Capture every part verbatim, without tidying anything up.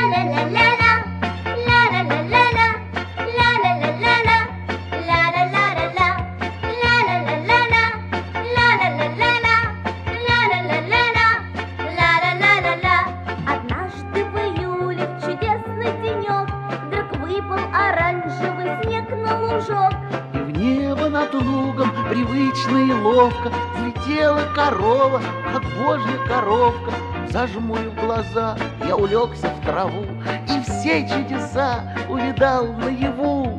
Однажды в июле в чудесный денек вдруг выпал оранжевый снег на лужок. И в небо над лугом привычно и ловко взлетела корова, как божья коровка. Зажмурив глаза, я улегся в траву и все чудеса увидал наяву.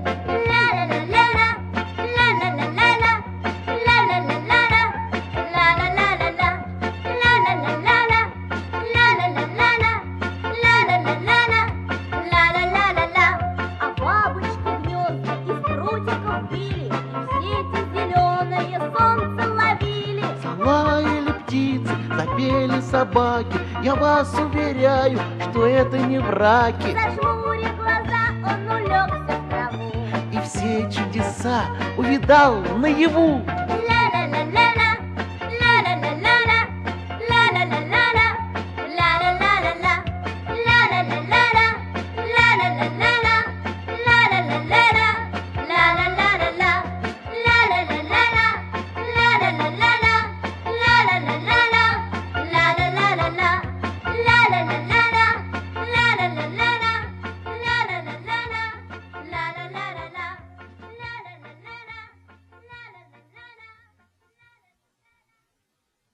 А бабочки гнезда из прутиков били, все эти зеленое солнце ловили. Залаяли птицы, запели собаки, я вас уверяю, что это не враки. Зажмурив глаза, он улегся в траву. И все чудеса увидал наяву.